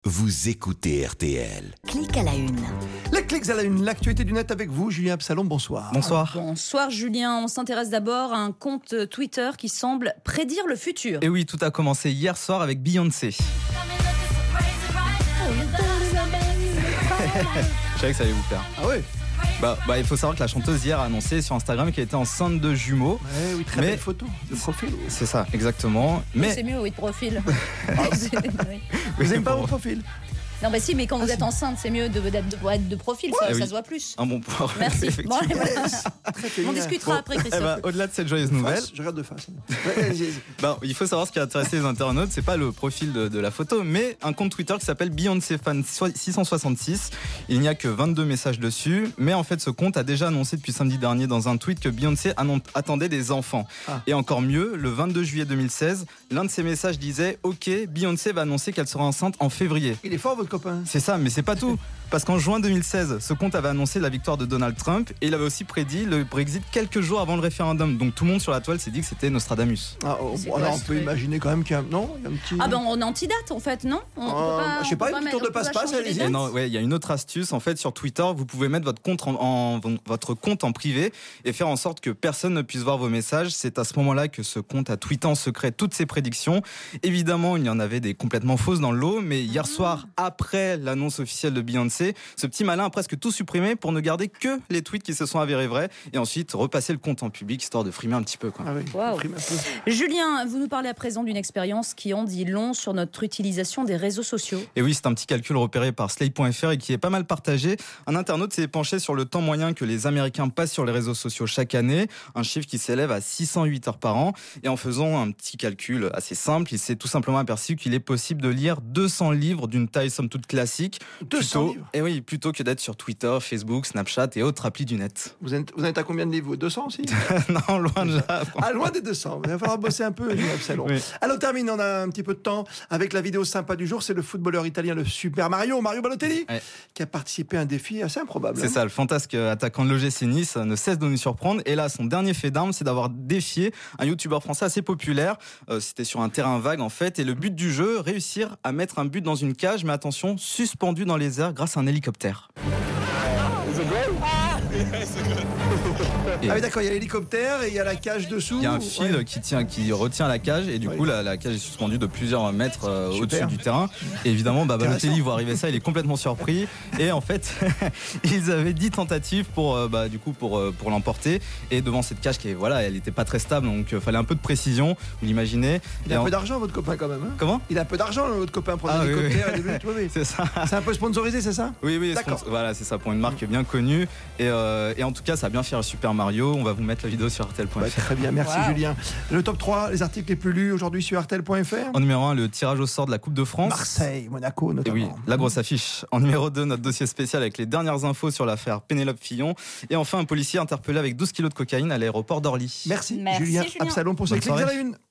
Vous écoutez RTL. Clic à la une. Les clics à la une, l'actualité du net avec vous, Julien Absalom, bonsoir. Bonsoir. Bonsoir Julien, on s'intéresse d'abord à un compte Twitter qui semble prédire le futur. Et oui, tout a commencé hier soir avec Beyoncé. Je savais que ça allait vous plaire. Ah ouais. Il faut savoir que la chanteuse hier a annoncé sur Instagram qu'elle était enceinte de jumeaux. Ouais, oui, très belle photo de profil. C'est ça, exactement. Mais C'est mieux, oui, de profil. Vous n'aimez pas mon profil? Non, bah si, mais quand vous êtes enceinte, c'est mieux d'être de profil, ça se voit plus. un bon point. Merci. Effectivement. Bon, allez, voilà. Très féminin. On discutera après, Christophe. Au-delà de cette joyeuse nouvelle, Face, je regarde de face. il faut savoir ce qui a intéressé les internautes, c'est pas le profil de la photo, mais un compte Twitter qui s'appelle Beyoncé Fan 666. Il n'y a que 22 messages dessus, mais en fait ce compte a déjà annoncé depuis samedi dernier dans un tweet que Beyoncé attendait des enfants. Et encore mieux, le 22 juillet 2016, l'un de ses messages disait « Ok, Beyoncé va annoncer qu'elle sera enceinte en février ». Il est fort votre copain. C'est ça, mais c'est pas tout. Parce qu'en juin 2016, ce compte avait annoncé la victoire de Donald Trump et il avait aussi prédit le Brexit quelques jours avant le référendum. Donc tout le monde sur la toile s'est dit que c'était Nostradamus. Alors on peut imaginer quand même qu'il y a un petit... Ah ben on antidate en fait, non? Je sais pas, une tour de passe-passe, allez-y. Non, il y a une autre astuce. En fait, sur Twitter, vous pouvez mettre votre compte en privé et faire en sorte que personne ne puisse voir vos messages. C'est à ce moment-là que ce compte a tweeté en secret toutes ses prédictions. Évidemment, il y en avait des complètement fausses dans le lot, mais hier soir, après l'annonce officielle de Beyoncé, ce petit malin a presque tout supprimé pour ne garder que les tweets qui se sont avérés vrais et ensuite repasser le compte en public histoire de frimer un petit peu, quoi. Ah oui, Wow. frime un peu. Julien, vous nous parlez à présent d'une expérience qui en dit long sur notre utilisation des réseaux sociaux. Et oui, c'est un petit calcul repéré par Slate.fr et qui est pas mal partagé. Un internaute s'est penché sur le temps moyen que les Américains passent sur les réseaux sociaux chaque année, un chiffre qui s'élève à 608 heures par an. Et en faisant un petit calcul assez simple, il s'est tout simplement aperçu qu'il est possible de lire 200 livres d'une taille somme toute classique. 200 livres. Et oui, plutôt que d'être sur Twitter, Facebook, Snapchat et autres applis du net. Vous êtes à combien de livres? 200 aussi? Non, loin de là. Ah, loin des 200. Il va falloir bosser un peu, Julien Absalom. Oui. Alors, on termine, on a un petit peu de temps avec la vidéo sympa du jour. C'est le footballeur italien, le Super Mario Balotelli, qui a participé à un défi assez improbable. C'est ça, le fantasque attaquant de l'OGC Nice ne cesse de nous surprendre. Et là, son dernier fait d'armes, c'est d'avoir défié un youtubeur français assez populaire. C'était sur un terrain vague, en fait. Et le but du jeu, réussir à mettre un but dans une cage, mais attention, suspendu dans les airs grâce à un hélicoptère. Ah oui, d'accord, il y a l'hélicoptère et il y a la cage dessous. Il y a un fil qui retient la cage et du coup la cage est suspendue de plusieurs mètres au-dessus du terrain. Et évidemment, Balotelli voit arriver ça, il est complètement surpris. Et en fait, ils avaient 10 tentatives pour l'emporter. Et devant cette cage elle n'était pas très stable, donc fallait un peu de précision. Vous l'imaginez. Il a un peu d'argent, votre copain, quand même. Hein. Comment? Il a un peu d'argent, votre copain, pour l'hélicoptère et les buts. Oui. C'est ça. C'est un peu sponsorisé, c'est ça? Oui, d'accord. Voilà, c'est ça, pour une marque bien connue. Et en tout cas, ça a bien fait le Super Mario. On va vous mettre la vidéo sur RTL.fr. Très bien, merci Julien. Le top 3, les articles les plus lus aujourd'hui sur RTL.fr. En numéro 1, le tirage au sort de la Coupe de France. Marseille, Monaco Et notamment. oui, la grosse affiche. En numéro 2, notre dossier spécial avec les dernières infos sur l'affaire Pénélope Fillon. Et enfin, un policier interpellé avec 12 kilos de cocaïne à l'aéroport d'Orly. Merci Merci, Julien Julien. Absalom pour ces Bonne clics à soirée. la une.